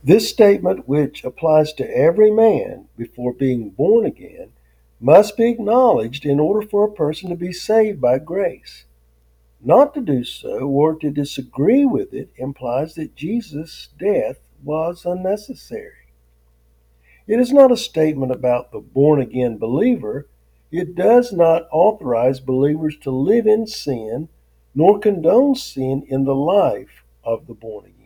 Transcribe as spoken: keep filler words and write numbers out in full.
This statement, which applies to every man before being born again, must be acknowledged in order for a person to be saved by grace. Not to do so or to disagree with it implies that Jesus' death was unnecessary. It is not a statement about the born again believer. It does not authorize believers to live in sin nor condone sin in the life of the born again.